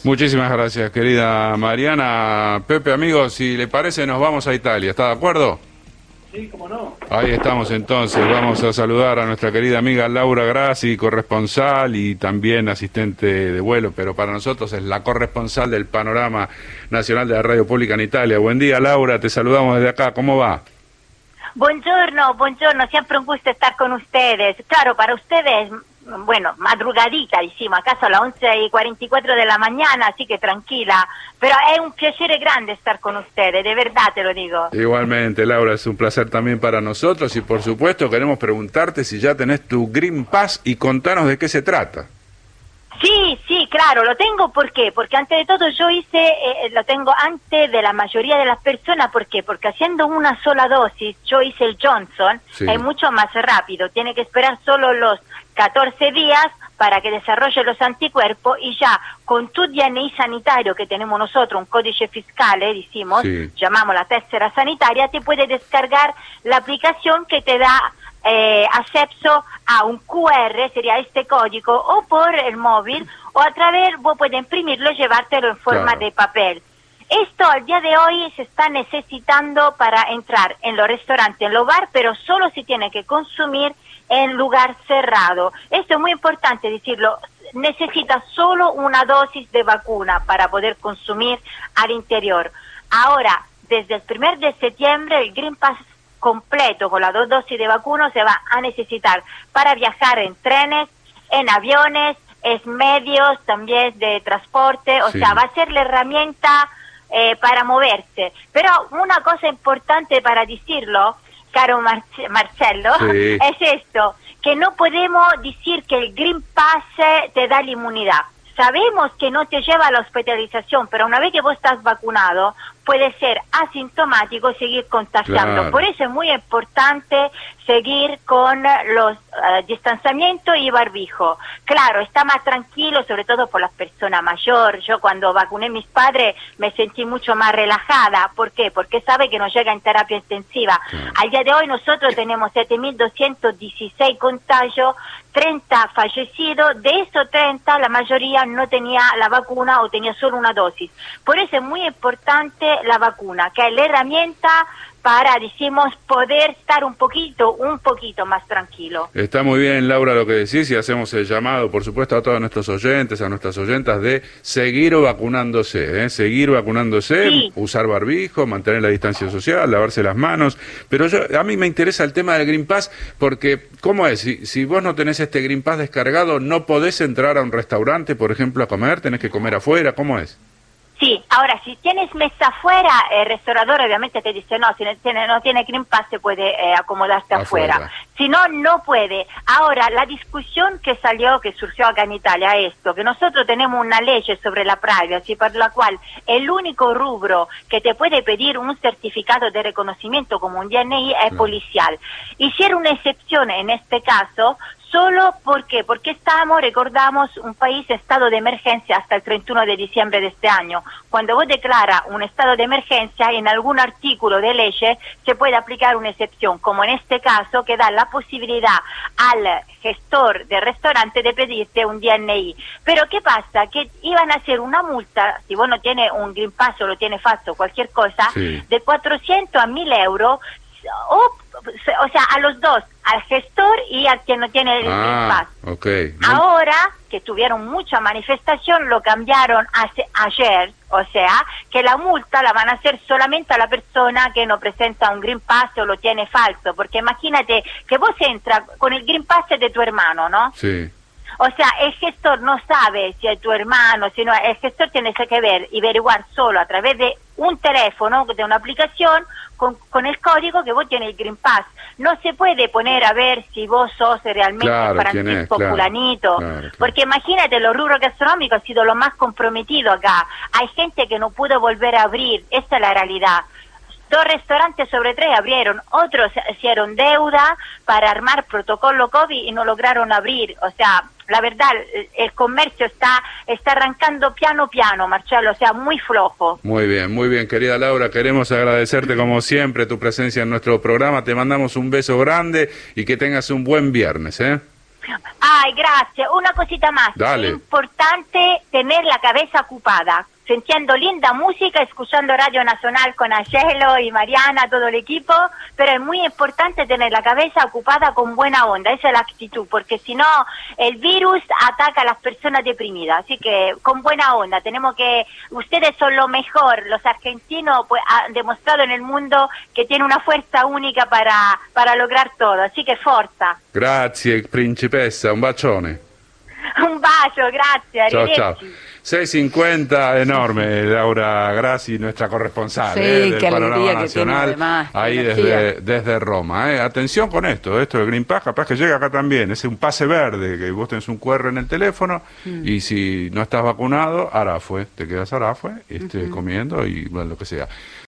Muchísimas gracias, querida Mariana. Pepe, amigos, si le parece, nos vamos a Italia. ¿Está de acuerdo? Sí, cómo no. Ahí estamos entonces. Vamos a saludar a nuestra querida amiga Laura Grassi, corresponsal y también asistente de vuelo, pero para nosotros es la corresponsal del Panorama Nacional de la Radio Pública en Italia. Buen día, Laura, te saludamos desde acá. ¿Cómo va? Buongiorno, siempre un gusto estar con ustedes. Claro, para ustedes, bueno, madrugadita, decimos, acá son las 11:44 de la mañana, así que tranquila, pero es un piacere grande estar con ustedes, de verdad te lo digo. Igualmente, Laura, es un placer también para nosotros y por supuesto queremos preguntarte si ya tenés tu Green Pass y contanos de qué se trata. Sí, claro, lo tengo, ¿por qué? Porque antes de todo yo lo tengo antes de la mayoría de las personas, ¿por qué? Porque haciendo una sola dosis, yo hice el Johnson, sí, es mucho más rápido, tiene que esperar solo los 14 días para que desarrolle los anticuerpos y ya con tu DNI sanitario que tenemos nosotros, un códice fiscal, decimos, sí, llamamos la tessera sanitaria, te puedes descargar la aplicación que te da acceso a un QR, sería este código, o por el móvil, o a través, vos puedes imprimirlo y llevártelo en forma claro, de papel. Esto al día de hoy se está necesitando para entrar en los restaurantes, en los bares, pero solo se tiene que consumir en lugar cerrado. Esto es muy importante decirlo, necesita solo una dosis de vacuna para poder consumir al interior. Ahora, desde el 1 de septiembre, el Green Pass completo con las 2 dosis de vacuna se va a necesitar para viajar en trenes, en aviones, en medios también de transporte, o sí, sea, va a ser la herramienta para moverse. Pero una cosa importante para decirlo, caro Marcelo, sí, es esto, que no podemos decir que el Green Pass te da la inmunidad. Sabemos que no te lleva a la hospitalización, pero una vez que vos estás vacunado, puede ser asintomático y seguir contagiando. claro. Por eso es muy importante seguir con los distanciamientos y barbijo. Claro, está más tranquilo, sobre todo por las personas mayores. Yo cuando vacuné a mis padres me sentí mucho más relajada. ¿Por qué? Porque sabe que no llega en terapia intensiva. Claro. Al día de hoy nosotros tenemos 7.216 contagios, 30 fallecidos. De esos 30, la mayoría no tenía la vacuna o tenía solo una dosis. Por eso es muy importante la vacuna, que es la herramienta para, decimos, poder estar un poquito más tranquilo. Está muy bien, Laura, lo que decís, y hacemos el llamado, por supuesto, a todos nuestros oyentes, a nuestras oyentas, de seguir vacunándose, seguir vacunándose, Sí, usar barbijo, mantener la distancia social, lavarse las manos. Pero a mí me interesa el tema del Green Pass, porque, ¿cómo es? Si vos no tenés este Green Pass descargado, ¿no podés entrar a un restaurante, por ejemplo, a comer? ¿Tenés que comer afuera? ¿Cómo es? sí, ahora si tienes mesa afuera, el restaurador obviamente te dice no, si no tiene Green Pass se puede acomodarse afuera. Si no, no puede. Ahora, la discusión que surgió acá en Italia es esto, que nosotros tenemos una ley sobre la privacy por la cual el único rubro que te puede pedir un certificado de reconocimiento como un DNI es policial. Hicieron una excepción en este caso, solo porque recordamos, un país estado de emergencia hasta el 31 de diciembre de este año. Cuando vos declaras un estado de emergencia, en algún artículo de ley se puede aplicar una excepción, como en este caso, que da la posibilidad al gestor del restaurante de pedirte un DNI. Pero ¿qué pasa? Que iban a hacer una multa, si vos no tienes un Green Pass o lo tienes falso, cualquier cosa, Sí. de 400 a 1.000 euros, o sea, a los dos, al gestor y al que no tiene el Green Pass. Okay. Ahora que tuvieron mucha manifestación, lo cambiaron ayer, o sea, que la multa la van a hacer solamente a la persona que no presenta un Green Pass o lo tiene falso, porque imagínate que vos entras con el Green Pass de tu hermano, ¿no? Sí. O sea, el gestor no sabe si es tu hermano, si no, el gestor tiene que ver y averiguar solo a través de un teléfono, de una aplicación, con el código que vos tenés el Green Pass. No se puede poner a ver si vos sos realmente Francisco Fulanito, claro. Porque imagínate, los rubros gastronómicos ha sido lo más comprometido acá. Hay gente que no pudo volver a abrir, esta es la realidad. 2 restaurantes sobre 3 abrieron, otros hicieron deuda para armar protocolo COVID y no lograron abrir. O sea, la verdad, el comercio está arrancando piano, Marcelo, o sea, muy flojo. Muy bien, querida Laura, queremos agradecerte como siempre tu presencia en nuestro programa, te mandamos un beso grande y que tengas un buen viernes, ¿eh? Ay, gracias. Una cosita más. Dale. Es importante tener la cabeza ocupada, sintiendo linda música, escuchando Radio Nacional con Angelo y Mariana, todo el equipo, pero es muy importante tener la cabeza ocupada con buena onda, esa es la actitud, porque si no, el virus ataca a las personas deprimidas, así que con buena onda, ustedes son lo mejor, los argentinos pues, han demostrado en el mundo que tienen una fuerza única para lograr todo, así que forza. Grazie, principessa, un bacione. Un bacio, grazie, Ciao, arrivederci. ciao. 6:50, enorme, Laura Grassi, nuestra corresponsal Sí, del qué Panorama alegría que Nacional, tiene, además, ahí desde Roma. Atención con esto del Green Pass, capaz que llega acá también, es un pase verde, que vos tenés un QR en el teléfono, y si no estás vacunado, Arafue, te quedas Arafue, comiendo y bueno, lo que sea.